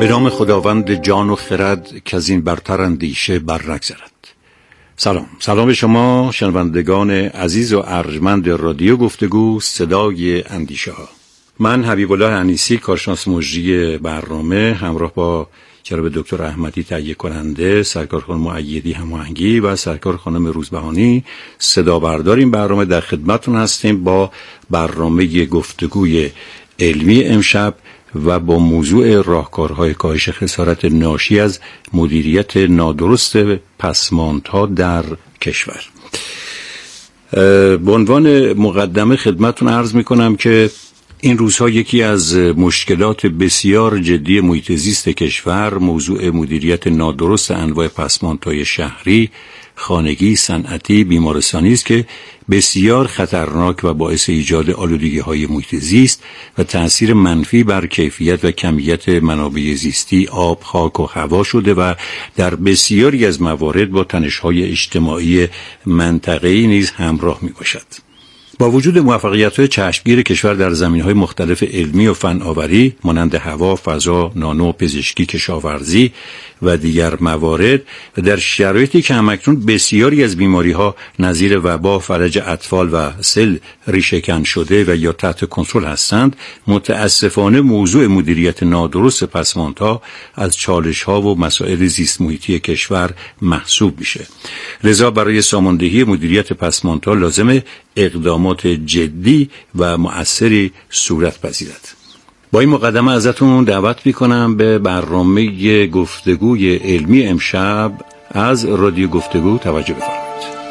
به نام خداوند جان و خرد که از این برتر اندیشه بر نگذرد. سلام به شما شنوندگان عزیز و ارجمند رادیو گفتگو صدای اندیشه ها. من حبیب الله انیسی، کارشناس مجری برنامه، همراه با جناب دکتر احمدی تهیه کننده، سرکار خانم مؤیدی هماهنگی و سرکار خانم روزبهانی صدا بردار این برنامه در خدمتتون هستیم با برنامه گفتگوی علمی امشب و با موضوع راهکارهای کاهش خسارت ناشی از مدیریت نادرست پسماندها در کشور. به عنوان مقدمه خدمتتون عرض میکنم که این روزها یکی از مشکلات بسیار جدی محیط زیست کشور موضوع مدیریت نادرست انواع پسماندهای شهری، خانگی، صنعتی، بیمارستانی است که بسیار خطرناک و باعث ایجاد آلودگی‌های محیط زیست و تأثیر منفی بر کیفیت و کمیت منابع زیستی، آب، خاک و هوا شده و در بسیاری از موارد با تنش‌های اجتماعی منطقه‌ای نیز همراه می‌باشد. با وجود موفقیت‌های چشمگیر کشور در زمینه‌های مختلف علمی و فناوری مانند هوا، فضا، نانو، پزشکی، کشاورزی و دیگر موارد و در شرایطی که همکنون بسیاری از بیماری‌ها نظیر وبا، فلج اطفال و سل ریشه‌کن شده و یا تحت کنترل هستند، متأسفانه موضوع مدیریت نادرست پسماندها از چالش‌ها و مسائل زیست محیطی کشور محسوب میشه. لذا برای ساماندهی مدیریت پسماندها لازمه اقدامات جدی و مؤثری صورت پذیرد. با این مقدمه ازتون دعوت میکنم به برنامه گفتگوی علمی امشب از رادیو گفتگو توجه بفرمایید.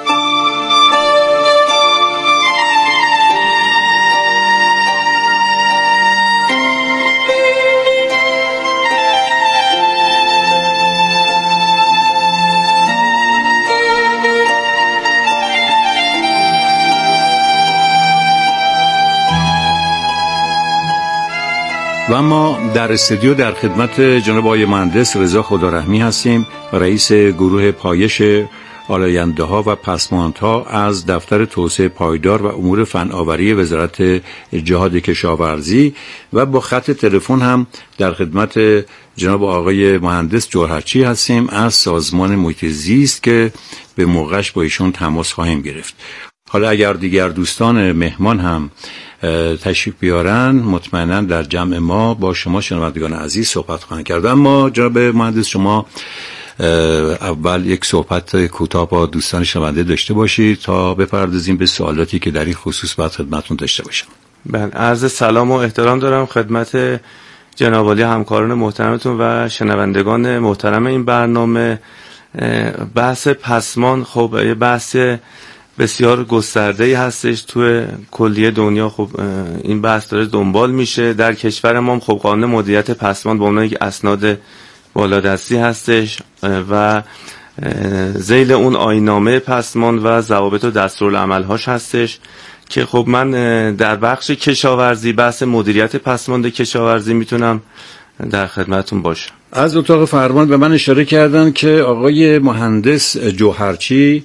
و ما در استودیو در خدمت جناب آقای مهندس رضا خدارحمی هستیم، رئیس گروه پایش آلاینده‌ها و پسماندها از دفتر توسعه پایدار و امور فناوری وزارت جهاد کشاورزی و با خط تلفن هم در خدمت جناب آقای مهندس جوهرچی هستیم از سازمان محیط زیست که به موقعش با ایشون تماس خواهیم گرفت. حالا اگر دیگر دوستان مهمان هم تشریف بیارن مطمئنا در جمع ما با شما شنوندگان عزیز صحبت خواهند کرد. اما جناب مهندس شما اول یک صحبت کوتاه با دوستان شنونده داشته باشید تا بپردازیم به سوالاتی که در این خصوص باید خدمتتون داشته باشم. بله، عرض سلام و احترام دارم خدمت جناب عالی همکاران محترمتون و شنوندگان محترم این برنامه. بحث پسماند خب یه بحث بسیار گسترده‌ای هستش توی کلیه دنیا. خب این بحث داره دنبال میشه. در کشور ما خب قانون مدیریت پسماند به عنوان یک اسناد بالادستی هستش و ذیل اون آیین‌نامه پسماند و ضوابط و دستورالعمل‌هاش هستش که خب من در بخش کشاورزی بحث مدیریت پسماند کشاورزی میتونم در خدمتتون باشم. از اتاق فرمان به من اشاره کردن که آقای مهندس جوهرچی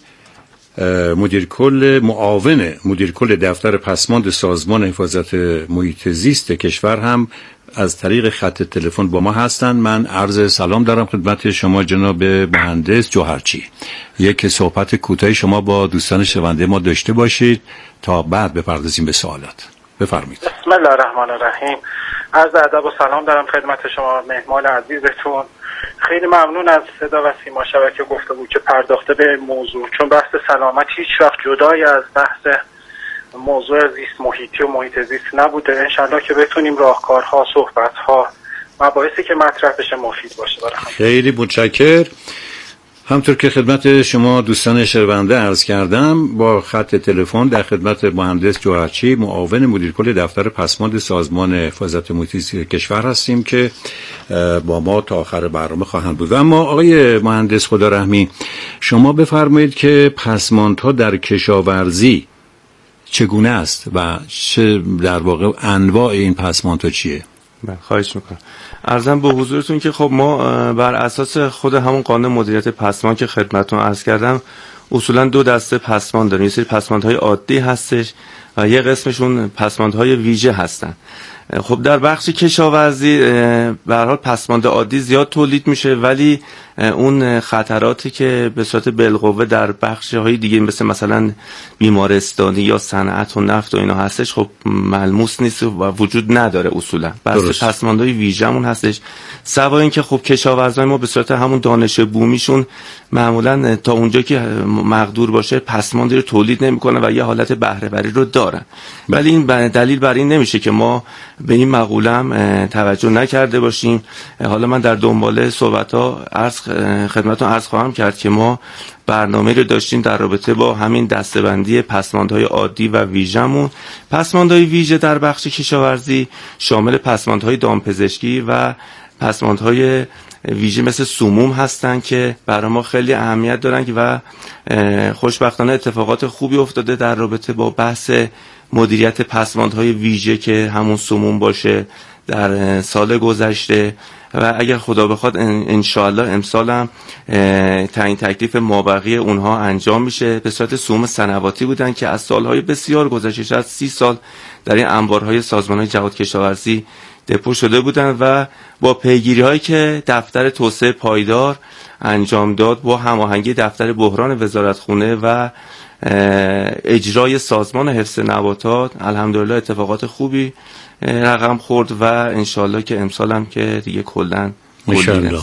معاون مدیر کل دفتر پسماند سازمان حفاظت محیط زیست کشور هم از طریق خط تلفن با ما هستند. من عرض سلام دارم خدمت شما جناب مهندس جوهرچی. یک صحبت کوتاهی شما با دوستان شنونده ما داشته باشید تا بعد بپردازیم به سوالات. بفرمایید. بسم الله الرحمن الرحیم. عرض ادب و سلام دارم خدمت شما مهمان عزیزتون. خیلی ممنون از صدا و سیما شبکه گفتگو که پرداخته به موضوع، چون بحث سلامت هیچ وقت جدای از بحث موضوع زیست محیطی و محیط زیست نبوده. انشالله که بتونیم راهکارها، صحبتها، مباحثی که مطرح بشه مفید باشه برای هم. خیلی متشکرم. همطور که خدمت شما دوستان شنونده عرض کردم با خط تلفن در خدمت مهندس جوهرچی معاون مدیر کل دفتر پسماند سازمان حفاظت محیط زیست کشور هستیم که با ما تا آخر برنامه خواهند بود. اما آقای مهندس خدارحمی شما بفرمایید که پسماندها در کشاورزی چگونه است و چه در واقع انواع این پسماندها چیه؟ خواهش میکنم. عرضم به حضورتون که خب ما بر اساس خود همون قانون مدیریت پسماند که خدمتتون عرض کردم اصولا دو دسته پسماند داریم. یه سری پسماندهای عادی هستش و یه قسمشون پسماندهای ویژه هستن. خب در بخش کشاورزی به هر حال پسماند عادی زیاد تولید میشه، ولی اون خطراتی که به صورت بالقوه در بخش‌های دیگه مثلا بیمارستانی یا صنعت و نفت و اینا هستش خب ملموس نیست و وجود نداره اصولا. بس پسماندهای ویژه‌مون هستش. سوا اینکه خب کشاورزای ما به صورت همون دانش بومیشون معمولا تا اونجا که مقدور باشه پسماندی رو تولید نمی‌کنه و یه حالت بهره‌وری رو دارن. ولی این دلیل بر این نمیشه که ما به این مقولم توجه نکرده باشیم. حالا من در دنباله صحبت‌ها خدمتتون عرض خواهم کرد که ما برنامه رو داشتیم در رابطه با همین دسته‌بندی پسماندهای عادی و ویژه‌مون. پسماندهای ویژه در بخش کشاورزی شامل پسماندهای دامپزشکی و پسماندهای ویژه مثل سموم هستن که برای ما خیلی اهمیت دارن و خوشبختانه اتفاقات خوبی افتاده در رابطه با بحث مدیریت پسماندهای ویژه که همون سموم باشه در سال گذشته و اگر خدا بخواد انشاءالله امسال هم تعیین تکلیف مابقی اونها انجام میشه. به صورت سموم صنواتی بودن که از سالهای بسیار گذشته، از 30 سال در این انبارهای سازمان‌های جهاد کشاورزی دپو شده بودن و با پیگیری هایی که دفتر توسعه پایدار انجام داد با هماهنگی دفتر بحران وزارتخونه و اجرای سازمان حفظ نباتات الحمدلله اتفاقات خوبی رقم خورد و انشالله که امسال هم که دیگه کلن انشالله.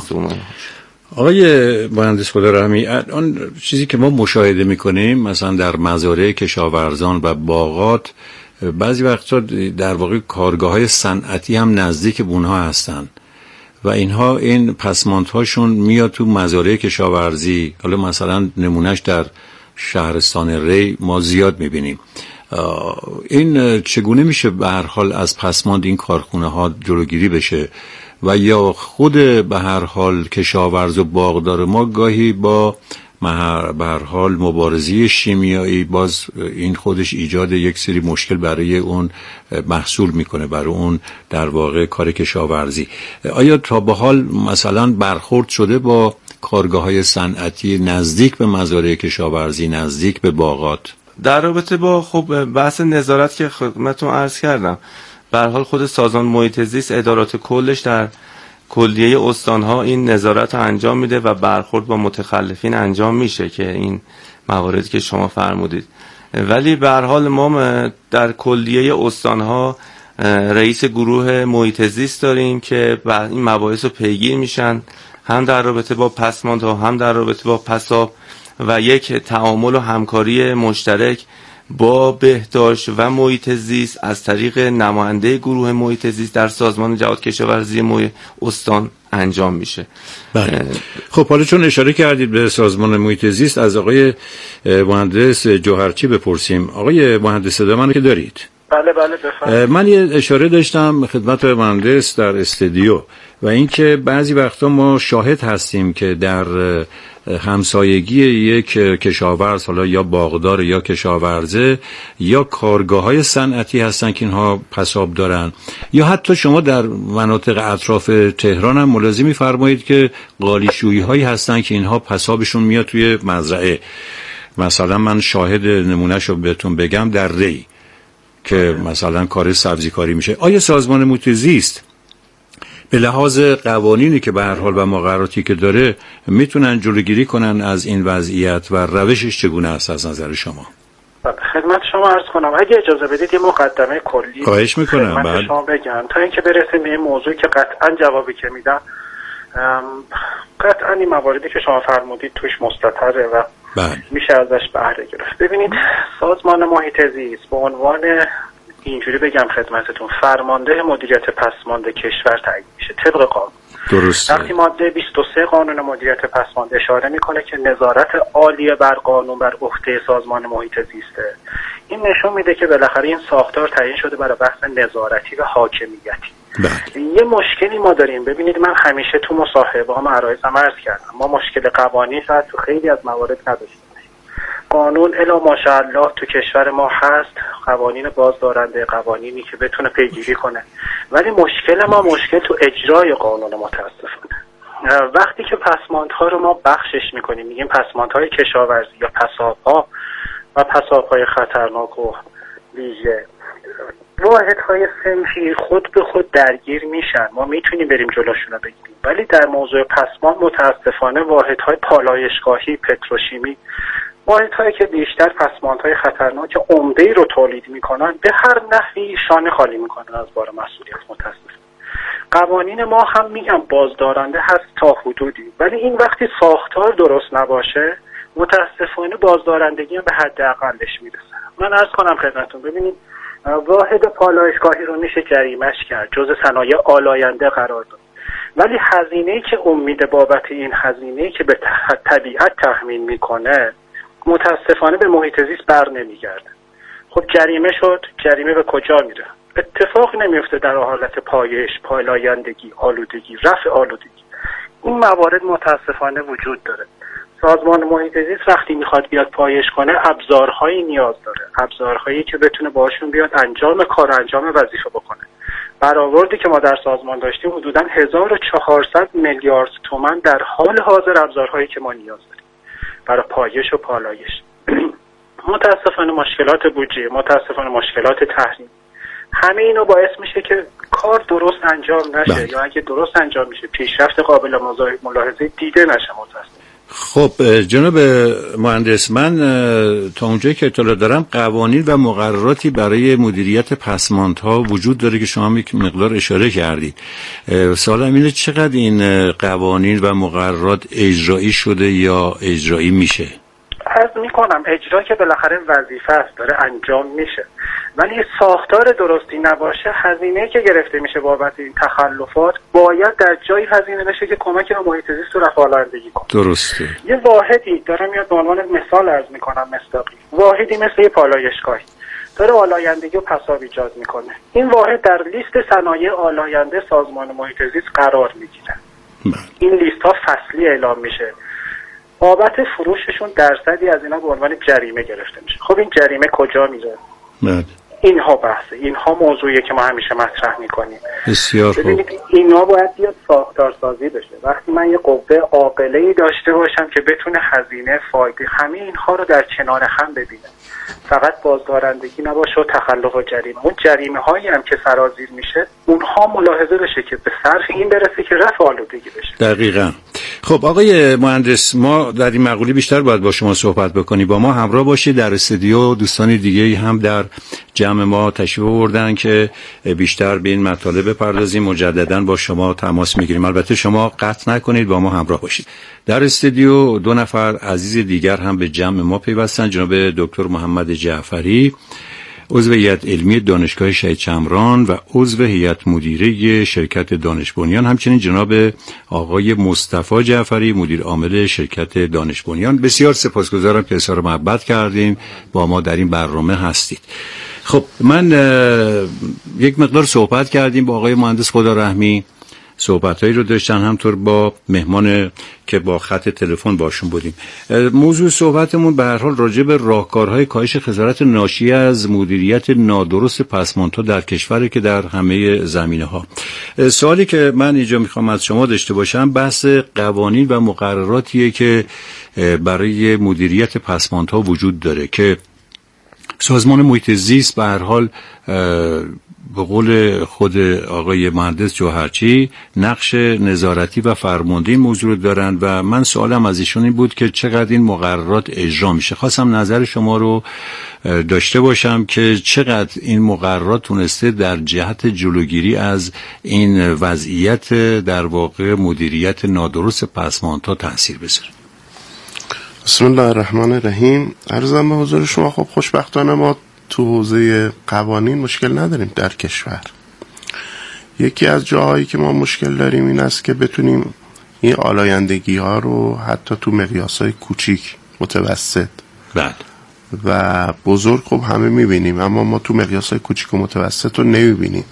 آقای مهندس خدارحمی، آن چیزی که ما مشاهده میکنیم مثلا در مزارع کشاورزان و باغات بعضی وقتا در واقع کارگاه‌های صنعتی هم نزدیک به اونها هستن و اینها این پسماندهاشون میاد تو مزارع کشاورزی. حالا مثلا نمونهش در شهرستان ری ما زیاد میبینیم. این چگونه میشه به هر حال از پسماند این کارخونه ها جلوگیری بشه و یا خود به هر حال کشاورز و باغدار ما گاهی با به هر حال مبارزی شیمیایی باز این خودش ایجاد یک سری مشکل برای اون محصول میکنه، برای اون در واقع کار کشاورزی. آیا تا به حال مثلا برخورد شده با کارگاه‌های صنعتی نزدیک به مزارع کشاورزی، نزدیک به باغات؟ در رابطه با خب بحث نظارت که خدمتتون عرض کردم، به هر حال خود سازمان محیط زیست ادارات کلش در کلیه استانها این نظارت رو انجام میده و برخورد با متخلفین انجام میشه که این مواردی که شما فرمودید. ولی به هر حال ما در کلیه استانها رئیس گروه محیط زیست داریم که این مباحث رو پیگیر میشن، هم در رابطه با پسماندها هم در رابطه با پساب و یک تعامل و همکاری مشترک با بهداشت و محیط زیست از طریق نماینده گروه محیط زیست در سازمان جهاد کشاورزی استان انجام میشه. بله. خب حالا چون اشاره کردید به سازمان محیط زیست از آقای مهندس جوهرچی بپرسیم. آقای مهندس صدا منو که دارید؟ بله بفرمایید. من یه اشاره داشتم خدمت مهندس در استودیو و اینکه بعضی وقتا ما شاهد هستیم که در همسایگی یک کشاورز، حالا یا باغدار یا کشاورزه یا کارگاه‌های صنعتی هستن که اینها پساب دارن، یا حتی شما در مناطق اطراف تهران هم ملاحظه می‌فرمایید که قالیشویی‌هایی هستن که اینها پسابشون میاد توی مزرعه. مثلا من شاهد نمونهشو بهتون بگم در ری که مثلا کار سبزی کاری میشه. آیا سازمان محیط زیست به لحاظ قوانینی که به هر حال و مقرراتی که داره میتونن جلوگیری کنن از این وضعیت و روشش چگونه است از نظر شما؟ خدمت شما عرض کنم اگه اجازه بدید یه مقدمه کلی خواهش میکنم خدمت شما بگم تا اینکه برسیم به این موضوعی که قطعا جوابی که میدم قطعا این مواردی که شما فرمودید توش مستتره و میشه ازش بهره گرفت. ببینید سازمان محیط زیست به عنوان اینجوری بگم خدمتتون فرمانده مدیریت پسماند کشور تعیین میشه طبق قانون. درسته. وقتی ماده 23 قانون مدیریت پسماند اشاره میکنه که نظارت عالیه بر قانون بر عهده سازمان محیط زیسته، این نشون میده که بالاخره این ساختار تعیین شده برای بحث نظارتی و حاکمیتی. یه مشکلی ما داریم. ببینید من همیشه تو مصاحبه‌هام عرایضم عرض کردم ما مشکل قوانین شاید تو خیلی از موارد نداشتیم. قانون الا ماشاءالله تو کشور ما هست، قوانین بازدارنده، قوانینی که بتونه پیگیری کنه، ولی مشکل تو اجرای قانون متاسفانه. وقتی که پسماندها رو ما بخشش میکنیم میگیم پسماندهای کشاورزی یا پسابها و پسابهای خطرناک و ویژه، واحدهای صنفی خود به خود درگیر میشن، ما میتونیم بریم جلوشون رو بگیریم، ولی در موضوع پسمان متاسفانه واحدهای پالایشگاهی، پتروشیمی، واحدهایی که بیشتر پسماندهای خطرناک عمده‌ای رو تولید میکنن به هر نحوی شانه خالی میکنن از بار مسئولیت. متاسفانه قوانین ما هم میگم بازدارنده هست تا حدودی، ولی این وقتی ساختار درست نباشه متاسفانه بازدارندگی هم به حد اقلش میرسه. من عرض کنم خدمتتون، ببینید واحد پالایشگاهی رو میشه جریمه‌اش کرد، جزء صنایع آلاینده قرار داد، ولی هزینه‌ای که امید بابت این هزینه‌ای که به طبیعت تحمیل میکنه متاسفانه به محیط زیست بر نمیگرده. خب جریمه شد، جریمه به کجا میره؟ اتفاق نمیفته در حالت پایش، پالایندگی، آلودگی، رفع آلودگی. این موارد متاسفانه وجود داره. سازمان محیط زیست وقتی میخواد بیاد پایش کنه ابزارهایی نیاز داره، ابزارهایی که بتونه باشون بیاد انجام وظیفه بکنه. برآوردی که ما در سازمان داشتیم حدوداً 1400 میلیارد تومان در حال حاضر ابزارهایی که ما نیاز داریم برای پایش و پالایش. متاسفانه مشکلات بودجه، متاسفانه مشکلات تحریم، همه اینو باعث میشه که کار درست انجام نشه یا اگه درست انجام میشه پیشرفت قابل ملاحظه دیده نشه. متاسفانه. خب جناب مهندس، من تا اونجایی که اطلاع دارم قوانین و مقرراتی برای مدیریت پسماندها وجود داره که شما یک مقدار اشاره کردید. سوالم اینه چقدر این قوانین و مقررات اجرایی شده یا اجرایی میشه؟ عرض میکنم اجرا که بالاخره وظیفه است، داره انجام میشه، ولی ساختار درستی نباشه هزینه‌ای که گرفته میشه بابت این تخلفات باید در جایی هزینه بشه که کمک به محیط زیست و رفع آلودگی کنه. درسته. یه واحدی دارم میاد به عنوان مثال عرض میکنم مصداقی، واحدی مثل یه پالایشگاهی داره آلایندگی و پساب ایجاد میکنه. این واحد در لیست صنایع آلاینده سازمان محیط زیست قرار میگیره. این لیست ها فصلی اعلام میشه، بابت فروششون درصدی از اینا به عنوان جریمه گرفته میشه. خب این جریمه کجا میره؟ اینها بحثه، اینها موضوعیه که ما همیشه مطرح میکنیم. بسیار خوب. ببینید اینا باید بیاد ساختار سازی بشه. وقتی من یه قوه عاقله‌ای داشته باشم که بتونه هزینه، فایده، همه اینها رو در کنار هم ببینه، فقط بازدارندگی نباشه و تخلف و جریمه. اون جریمه هایی هم که سرازیر میشه اونها ملاحظه بشه که به صرف این برسه که رفع آلودگی بشه. دقیقاً. خب آقای مهندس، ما در این مقوله بیشتر باید با شما صحبت بکنیم. با ما همراه باشید. در استودیو دوستان دیگه هم در جمع ما تشریف آوردن که بیشتر به این مطالب بپردازیم. مجددا با شما تماس میگیریم. البته شما قطع نکنید، با ما همراه باشید. در استودیو دو نفر عزیز دیگر هم به جمع ما پیوستن. جناب دکتر محمد جعفری، عضو هیئت علمی دانشگاه شهید شمران و عضو هیئت مدیره شرکت دانش بنیان، همچنین جناب آقای مصطفی جعفری، مدیر عامل شرکت دانش بنیان. بسیار سپاسگزارم که اظهار محبت کردیم با ما در این برنامه هستید. خب من یک مقدار صحبت کردیم با آقای مهندس خدارحمی، صحبتایی رو داشتن، همطور با مهمان که با خط تلفن باشون بودیم. موضوع صحبتمون به هر حال راجع به راهکارهای کاهش خسارت ناشی از مدیریت نادرست پسماندها در کشور که در همه زمینه‌ها. سوالی که من اینجا میخوام از شما داشته باشم بحث قوانین و مقرراتیه که برای مدیریت پسماندها وجود داره که سازمان محیط زیست به هر حال به قول خود آقای مهندس جوهرچی نقش نظارتی و فرمانده این موضوع رو دارن و من سوالم از ایشون این بود که چقدر این مقررات اجرا میشه. خواستم نظر شما رو داشته باشم که چقدر این مقررات تونسته در جهت جلوگیری از این وضعیت در واقع مدیریت نادرست پسماندها تاثیر بذاره. بسم الله الرحمن الرحیم. عرضم به حضور شما، خب خوشبختانه ما تو حوزه قوانین مشکل نداریم در کشور. یکی از جاهایی که ما مشکل داریم این است که بتونیم این آلایندگی ها رو حتی تو مقیاس های کوچیک، متوسط و بزرگ خب همه میبینیم، اما ما تو مقیاس های کوچیک و متوسط رو نمیبینیم.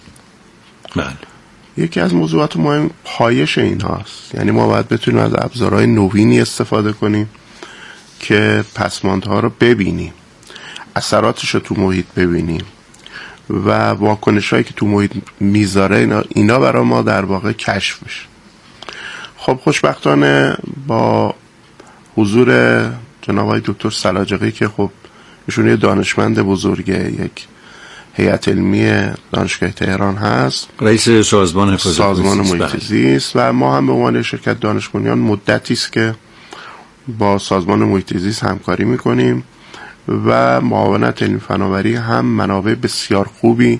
یکی از موضوعات مهم پایش این هاست. یعنی ما باید بتونیم از ابزارهای نوینی استفاده کنیم که پسماندها رو ببینیم، اثراتش رو تو محیط ببینیم و واکنش‌هایی که تو محیط میذاره اینا برای ما در واقع کشف میشه. خب خوشبختانه با حضور جناب آقای دکتر سلاجقی که خب ایشون یه دانشمند بزرگه، یک هیئت علمی دانشگاه تهران هست، رئیس سازمان محیط زیست و ما هم به عنوان شرکت دانش بنیان مدتی است که با سازمان محیط زیست همکاری میکنیم و معاونت علمی فناوری هم منابع بسیار خوبی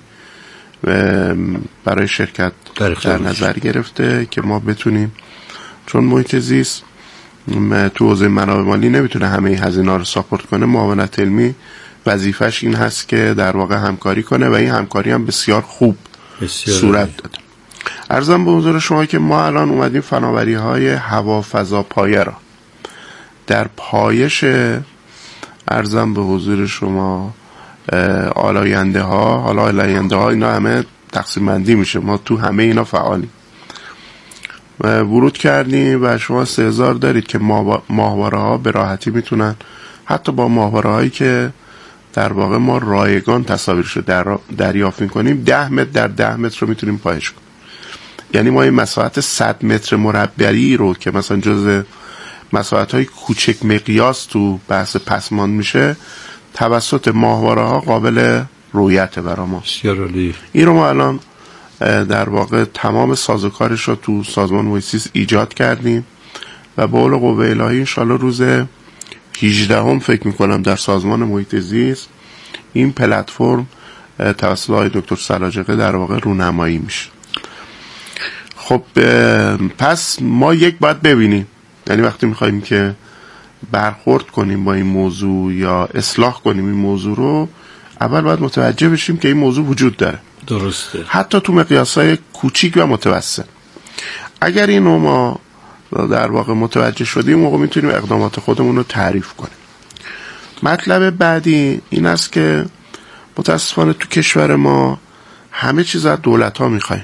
برای شرکت در نظر گرفته که ما بتونیم، چون محیط زیست تو حوزه منابع مالی نمیتونه همه هزینه‌ها رو ساپورت کنه، معاونت علمی وظیفش این هست که در واقع همکاری کنه و این همکاری هم بسیار خوب صورت داده. عرضم به حضور شما که ما الان اومدیم فناوری‌های هوا فضا پایه را در پایش عرضم به حضور شما آلاینده ها اینا همه تقسیم بندی میشه، ما تو همه اینا فعالیم. ورود کردیم و شما 3000 دارید که ماهواره ها به راحتی میتونن، حتی با ماهواره هایی که در واقع ما رایگان تصاویرش رو دریافت میکنیم 10 متر در 10 متر رو میتونیم پایش کنیم. یعنی ما این مساحت 100 متر مربعی رو که مثلا جزء مساحت های کوچک مقیاس تو بحث پسمان میشه توسط ماهواره ها قابل رؤیته برای ما. این رو ما الان در واقع تمام سازوکارش رو تو سازمان محیط زیست ایجاد کردیم و به قول قوه الهی انشالله روز 18 فکر میکنم در سازمان محیط زیست این پلتفرم توسط آقای دکتر سلاجقه در واقع رونمایی میشه. خب پس ما باید ببینیم، یعنی وقتی میخوایم که برخورد کنیم با این موضوع یا اصلاح کنیم این موضوع رو، اول باید متوجه بشیم که این موضوع وجود داره. درسته. حتی تو مقیاس‌های کوچیک و متوسط. اگر اینو ما در واقع متوجه شدیم موقع میتونیم اقدامات خودمون رو تعریف کنیم. مطلب بعدی این است که متاسفانه تو کشور ما همه چیز از دولت‌ها میخوایم.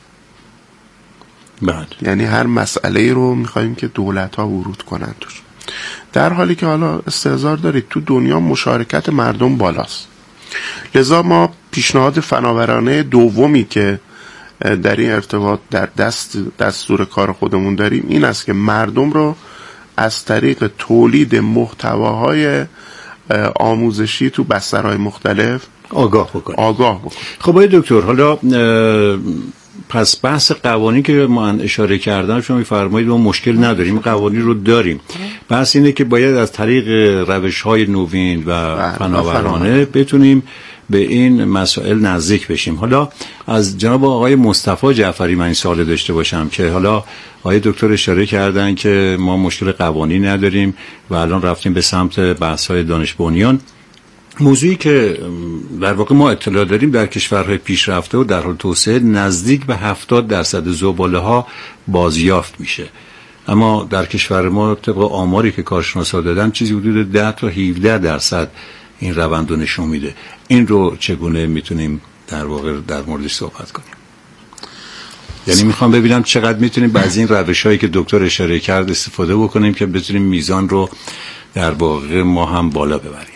یعنی هر مسئله رو میخوایم که دولت‌ها ورود کنن توش، در حالی که حالا استحضار دارید تو دنیا مشارکت مردم بالاست. لذا ما پیشنهاد فناورانه دومی که در این ارتباط در دستور کار خودمون داریم این است که مردم رو از طریق تولید محتواهای آموزشی تو بسترهای مختلف آگاه بکنیم. خب آقای دکتر، حالا پس بحث قوانین که من اشاره کردم شما می‌فرمایید ما مشکل نداریم، قوانین رو داریم. بحث اینه که باید از طریق روش‌های نوین و فناورانه بتونیم به این مسائل نزدیک بشیم. حالا از جناب آقای مصطفی جعفری من این سوال داشته باشم که حالا آقای دکتر اشاره کردن که ما مشکل قوانین نداریم و الان رفتیم به سمت بحث‌های دانش بنیان. موضوعی که در واقع ما اطلاع داریم در کشورهای پیشرفته و در حال توسعه نزدیک به 70% زباله‌ها بازیافت میشه، اما در کشور ما طبق آماری که کارشناسا دادن چیزی حدود 10 تا 17% این روند رو نشون میده. این رو چگونه میتونیم در واقع در موردش صحبت کنیم؟ یعنی میخوام ببینم چقدر میتونیم از این روش‌هایی که دکتر اشاره کرد استفاده بکنیم که بتونیم میزان رو در واقع ما هم بالا ببریم.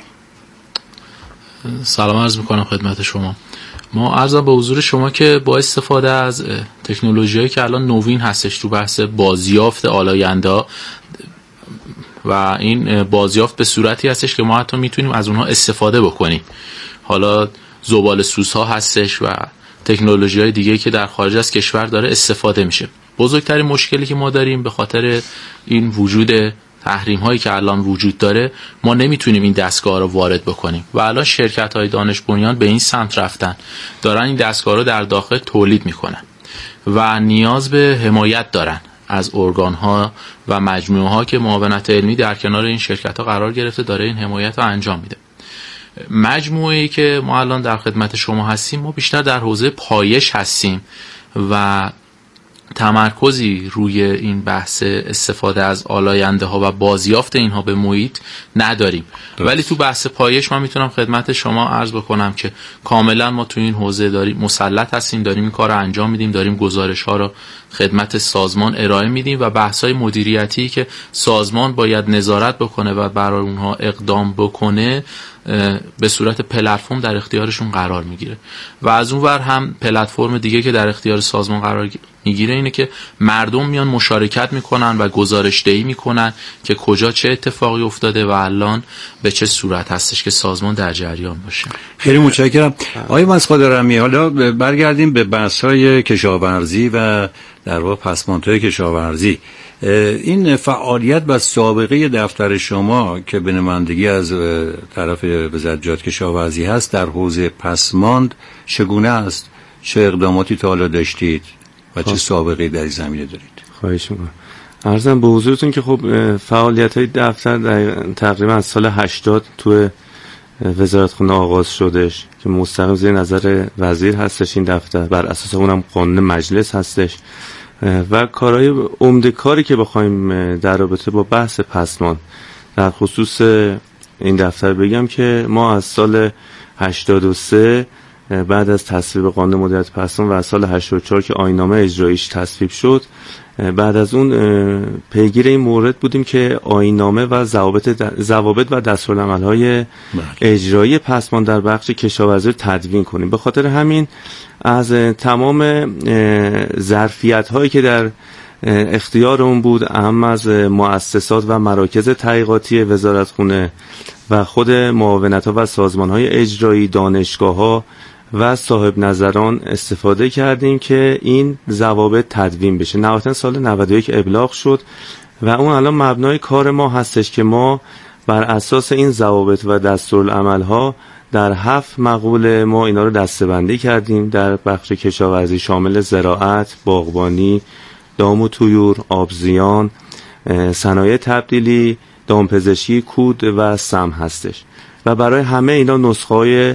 سلام عرض میکنم خدمت شما. ما عرضم به حضور شما که با استفاده از تکنولوژیایی که الان نوین هستش تو بحث بازیافت آلاینده و این بازیافت به صورتی هستش که ما حتی میتونیم از اونها استفاده بکنیم. حالا زباله سوزها هستش و تکنولوژی‌های دیگه که در خارج از کشور داره استفاده میشه. بزرگترین مشکلی که ما داریم به خاطر این وجود تحریم هایی که الان وجود داره ما نمیتونیم این دستگاه رو وارد بکنیم و الان شرکت های دانش بنیان به این سمت رفتن، دارن این دستگاه رو در داخل تولید میکنن و نیاز به حمایت دارن از ارگان ها و مجموعه ها که معاونت علمی در کنار این شرکت ها قرار گرفته داره این حمایت رو انجام میده. مجموعه‌ای که ما الان در خدمت شما هستیم ما بیشتر در حوزه پایش هستیم و تمرکزی روی این بحث استفاده از آلاینده ها و بازیافت اینها به محیط نداریم. ولی تو بحث پایش من میتونم خدمت شما عرض بکنم که کاملا ما تو این حوزه داریم مسلط هستیم، داریم این کار رو انجام میدیم، داریم گزارش ها رو خدمت سازمان ارائه میدیم و بحث های مدیریتی که سازمان باید نظارت بکنه و برای اونها اقدام بکنه به صورت پلتفرم در اختیارشون قرار میگیره. و از اون ور هم پلتفرم دیگه که در اختیار سازمان قرار میگیره اینه که مردم میان مشارکت میکنن و گزارش دهی میکنن که کجا چه اتفاقی افتاده و الان به چه صورت هستش که سازمان در جریان باشه. خیلی متشکرم. آقای مسخادرمی، حالا برگردیم به بحث‌های کشاورزی و در واقع پسماندهای کشاورزی. این فعالیت و سابقه دفتر شما که به نمایندگی از طرف وزارت جهاد کشاورزی هست در حوزه پسماند چگونه است؟ چه اقداماتی تا حالا داشتید و چه سابقه در این زمینه دارید؟ خواهش میکنم. عرضم به حضورتون که خب فعالیت‌های دفتر تقریبا از سال 80 تو وزارتخونه آغاز شدش که مستقیم زیر نظر وزیر هستش این دفتر، بر اساس اونم قانون مجلس هستش و کارهای عمده کاری که بخوایم در رابطه با بحث پسماند در خصوص این دفتر بگم که ما از سال 83 بعد از تصویب قانون مدیریت پسماند و از سال 84 که آیین‌نامه اجراییش تصویب شد، بعد از اون پیگیر این مورد بودیم که آیین‌نامه و ضوابط و دستورالعمل‌های اجرایی پسماند در بخش کشاورزی رو تدوین کنیم. به خاطر همین از تمام ظرفیت‌هایی که در اختیار اون بود، اهم از مؤسسات و مراکز تحقیقاتی وزارتخونه و خود معاونت‌ها و سازمان‌های اجرایی، دانشگاه‌ها و صاحب نظران استفاده کردیم که این ضوابط تدوین بشه. نهایتاً سال 91 ابلاغ شد و اون الان مبنای کار ما هستش که ما بر اساس این ضوابط و دستورالعمل‌ها در 7 مقوله ما اینا رو دسته‌بندی کردیم در بخش کشاورزی، شامل زراعت، باغبانی، دام و طیور، آبزیان، صنایع تبدیلی، دامپزشکی، کود و سم هستش و برای همه اینا نسخه‌های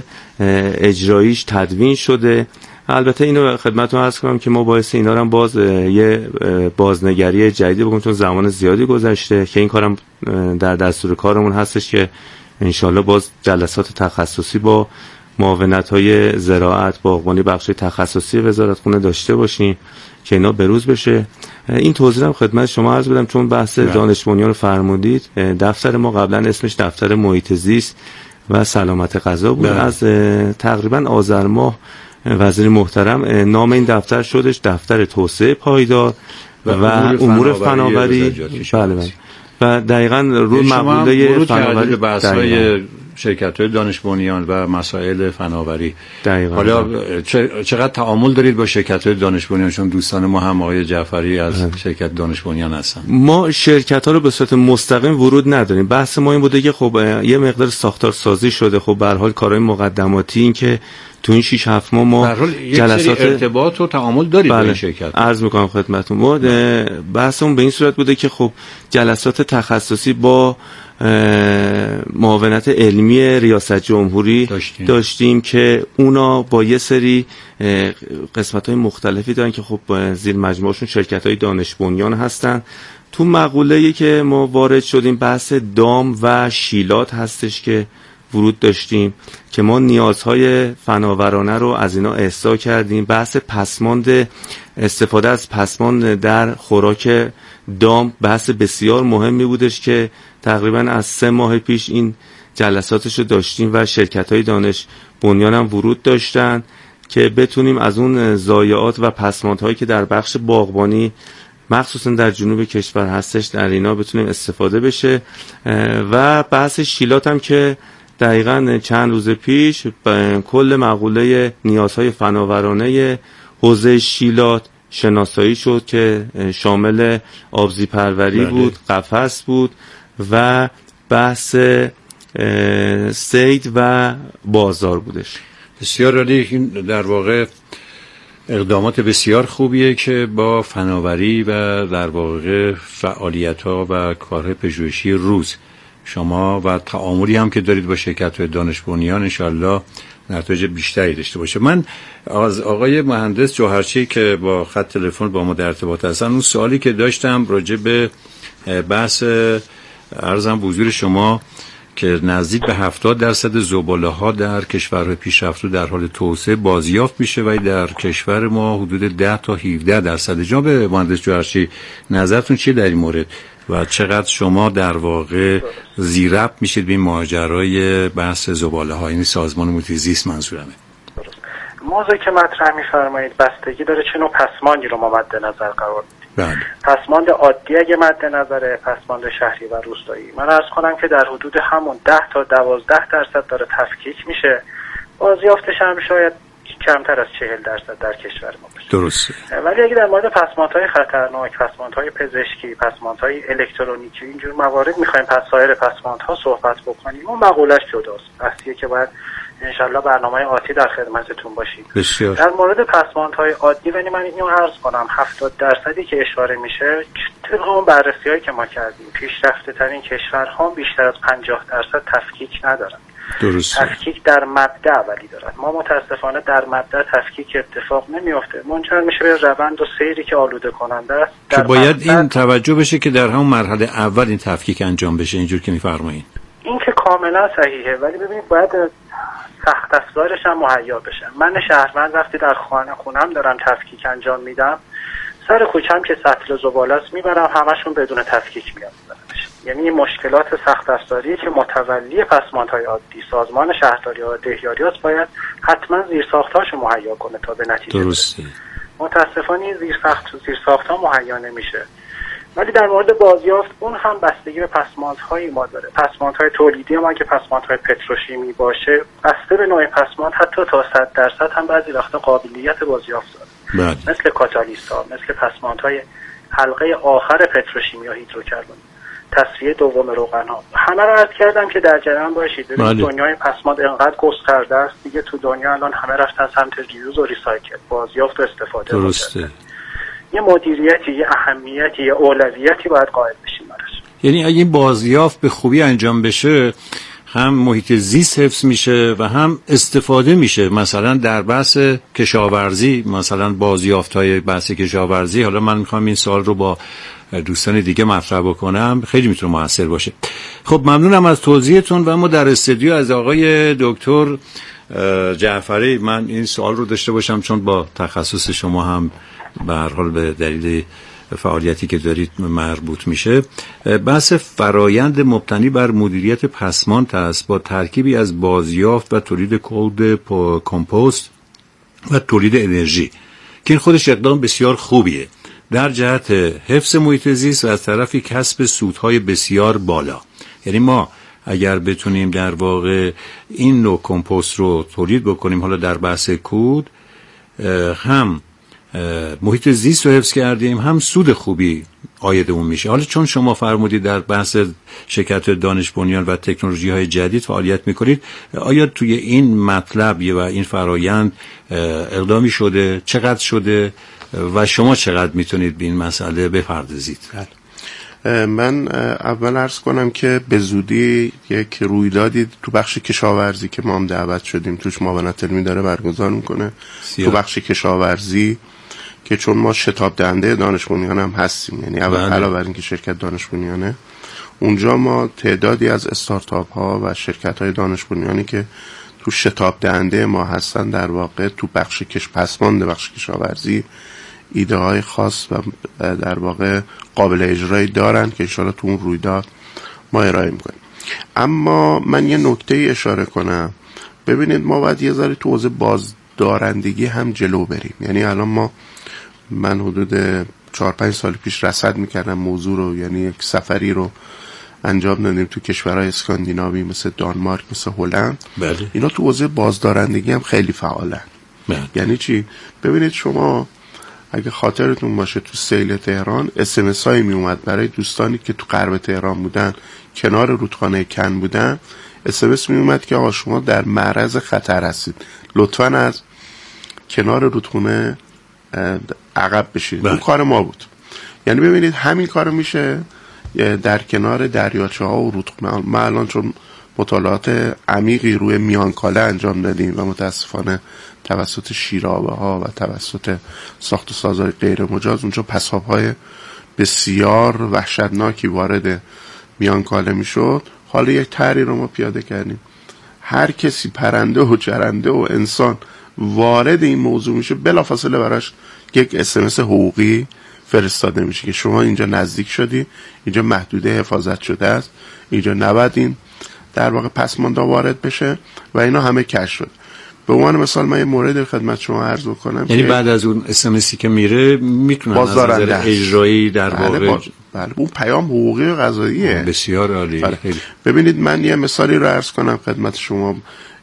اجراییش تدوین شده. البته اینو خدمتتون عرض کنم که ما باعث اینا رو هم باز یه بازنگری جدیدی بکنیم چون زمان زیادی گذشته که این کارم در دستور کارمون هستش که انشالله باز جلسات تخصصی با معاونت‌های زراعت، باغبانی، بخش تخصصی وزارتخونه داشته باشیم که اینا بروز بشه. این توضیح هم خدمت شما عرض بدم چون بحث دانش بنیان رو فرمودید. دفتر ما قبلا اسمش دفتر محیط زیست و سلامت غذا بود. از تقریبا آذر ماه وزیر محترم نام این دفتر شدش دفتر توسعه پایدار و امور فناوری. بله و دقیقاً روی مقوله فناوری بحث‌های شرکت‌های دانش بنیان و مسائل فناوری. دقیقاً. حالا چقدر تعامل دارید با شرکت‌های دانش بنیان؟ چون دوستان ما هم آقای جعفری از شرکت دانش بنیان هستن. ما شرکت‌ها رو به صورت مستقیم ورود نداریم. بحث ما این بوده که خب یه مقدار ساختارسازی شده. خب به هر حال کارهای مقدماتی این که تو این 6-7 ماه ما جلسات ارتباط و تعامل دارید با این شرکت. عرض می‌کنم خدمتتون. ما بحثمون به این صورت بوده که خب جلسات تخصصی با معاونت علمی ریاست جمهوری داشتیم که اونا با یه سری قسمت‌های مختلفی دارن که خب زیر مجموعهشون شرکت‌های دانش بنیان هستن. تو مقوله‌ای که ما وارد شدیم بحث دام و شیلات هستش که ورود داشتیم که ما نیازهای فناورانه رو از اینا احصا کردیم. بحث پسماند، استفاده از پسماند در خوراک دام بحث بسیار مهمی بودش که تقریبا از 3 ماه پیش این جلساتش رو داشتیم و شرکت‌های دانش بنیان هم ورود داشتن که بتونیم از اون ضایعات و پسماندهایی که در بخش باغبانی مخصوصا در جنوب کشور هستش در اینا بتونیم استفاده بشه. و بحث شیلات هم که دقیقاً چند روز پیش کل مقوله نیازهای فناورانه حوزه شیلات شناسایی شد که شامل آبزی پروری بود، قفس بود و بحث صید و بازار بودش. بسیار عالی. این در واقع اقدامات بسیار خوبیه که با فناوری و در واقع فعالیت‌ها و کارهای پژوهشی روز شما و تعاملی هم که دارید با شرکت‌های دانش بنیان انشالله نتایج بیشتری داشته باشه. من از آقای مهندس جوهرچی که با خط تلفن با ما در ارتباط هستن اون سوالی که داشتم راجع به بحث عرضم به حضور شما که نزدیک به 70% زباله‌ها در کشورهای پیشرفته در حال توسعه بازیافت میشه و در کشور ما حدود 10 تا 17%. جناب مهندس جوهرچی نظرتون چیه در این مورد و چقدر شما در واقع زیرربط میشید به این ماجرای بحث زباله‌ها، یعنی سازمان محیط زیست منظورمه. موضوعی که مطرح می‌فرمایید بستگی داره چه نوع پسماندی رو ما مد نظر قرار بدیم. بله. پسماند عادی اگه مد نظره، پسماند شهری و روستایی، من عرض کنم که در حدود همون 10 تا 12% داره تفکیک میشه. بازیافتش هم شاید کمتر از 40% در کشور ما باشه. درسته. ولی اگه در مورد پسماندهای خطرناک، پسماندهای پزشکی، پسماندهای الکترونیکی، اینجور موارد می‌خوایم پس سایر پسماندها صحبت بکنیم، اون مقوله‌اش جداست. بحثیه که باید انشالله برنامه آتی در خدمتتون باشیم. بسیار. در مورد پسماندهای عادی ولی من اینو عرض کنم 70% که اشاره میشه طبق اون بررسی‌هایی که ما کردیم پیشرفته ترین کشورها بیشتر از 50% تفکیک ندارن. درست. تفکیک در مبدأ ولی دارن. ما متاسفانه در مبدأ تفکیک اتفاق نمیفته. منجر میشه به روند و سیری که آلوده کننده است. که باید این توجه بشه که در همون مرحله اول این تفکیک انجام بشه، اینجور که می‌فرمایید. این که کاملا صحیحه، ولی ببینید باید سخت افزارش هم مهیا بشه. من شهروند وقتی در خونم دارم تفکیک انجام میدم، سر کوچم که سطل زباله است میبرم همشون بدون تفکیک میاد. یعنی این مشکلات سخت افزاری که متولی پسماندهای عادی سازمان شهرداری و دهیاری است باید حتما زیرساخت‌هاشو مهیا کنه تا به نتیجه درسته. متاسفانه این زیرساخت‌ها مهیا نمیشه. ولی در مورد بازیافت اون هم بستگی به پسماندهای ما داره. پسماندهای تولیدی ما که پسماندهای پتروشیمی باشه، بسته به نوع پسماند حتی تا 100% هم بعضی وقتا قابلیت بازیافت داره. بله. مثل کاتالیستا، مثل پسماندهای حلقه آخر پتروشیمی یا هیدروکربن، تصفیه دوم روغن‌ها. همه رو عرض کردم که در جریان باشید. ببینید دنیای پسماند انقدر گسترده است دیگه، تو دنیا الان همه رفتن سمت ریوز و ریسایکل، بازیافت و استفاده. درسته. یه مدیریتی، یه اهمیتی، یه اولویتی باید قائل بشیم براش. یعنی اگه این بازیافت به خوبی انجام بشه، هم محیط زیست حفظ میشه و هم استفاده میشه. مثلا در بحث کشاورزی، مثلا بازیافت‌های بحث کشاورزی، حالا من میخوام این سوال رو با دوستان دیگه مطرح بکنم، خیلی میتونه موثر باشه. خب ممنونم از توضیحتون و ما در استودیو از آقای دکتر جعفری من این سوال رو داشته باشم، چون با تخصص شما هم به هر حال به دلیل فعالیتی که دارید مربوط میشه. بحث فرایند مبتنی بر مدیریت پسماند است با ترکیبی از بازیافت و تولید کود کمپوست و تولید انرژی که این خودش اقدام بسیار خوبیه در جهت حفظ محیط زیست و از طرفی کسب سودهای بسیار بالا. یعنی ما اگر بتونیم در واقع این نوع کمپوست رو تولید بکنیم، حالا در بحث کود هم محیط زیست رو حفظ کردیم، هم سود خوبی عایدمون میشه. حالا چون شما فرمودید در بحث شرکت دانش بنیان و تکنولوژی های جدید فعالیت میکنید، آیا توی این مطلب و این فرایند اقدامی شده؟ چقدر شده؟ و شما چقدر میتونید به این مسئله بپردازید؟ من اول عرض کنم که به زودی یک رویدادی تو بخش کشاورزی که ما هم دعوت شدیم توش معاونت علمی داره برگزار میکنه تو بخش کشاورزی، که چون ما شتاب دهنده دانش بنیان هم هستیم، یعنی علاوه بر اینکه شرکت دانش بنیانه، اونجا ما تعدادی از استارتاپ ها و شرکت های دانش بنیانی که تو شتاب دهنده ما هستن در واقع تو بخش پسماند بخش کشاورزی ایده های خاص و در واقع قابل اجرایی دارن که انشاءالله تو اون رویداد ما ارائه میکنیم. اما من یه نکته اشاره کنم. ببینید ما باید یه ذره تو حوزه بازدارندگی هم جلو بریم. یعنی الان من حدود 4-5 سال پیش رصد میکردم موضوع رو، یعنی یک سفری رو انجام دادیم تو کشورهای اسکاندیناوی مثل دانمارک، مثل هلند. بله. اینا تو حوزه بازدارندگی هم خیلی فعالن. بله. یعنی چی؟ ببینید شما اگه خاطرتون باشه تو سیل تهران SMS هایی می اومد برای دوستانی که تو غرب تهران بودن، کنار رودخانه کن بودن، SMS می اومد که آقا شما در معرض خطر هستید، لطفاً از کنار رودخانه عقب بشید. اون کار ما بود. یعنی ببینید همین کارو میشه در کنار دریاچه ها و رودخانه. ما الان چون مطالعات عمیقی روی میانکاله انجام دادیم و متاسفانه توسط شیرابه ها و توسط ساخت و سازهای غیر مجاز اونجا پساب های بسیار وحشتناکی وارد میانکاله میشد، حالا یک طرحی رو ما پیاده کردیم. هر کسی پرنده و جرنده و انسان وارد این موضوع میشه بلافاصله براش یک SMS حقوقی فرستاده میشه که شما اینجا نزدیک شدی، اینجا محدوده حفاظت شده است، اینجا نباید این در واقع پسماندها وارد بشه و اینا همه کش شد. به عنوان مثال من یه مورد خدمت شما عرض بکنم، یعنی بعد از اون اسمسی که میره میتونن از نظر اجرایی در واقع بله اون پیام حقوقی و قضاییه. بسیار عالی. بله. ببینید من یه مثالی رو عرض کنم خدمت شما.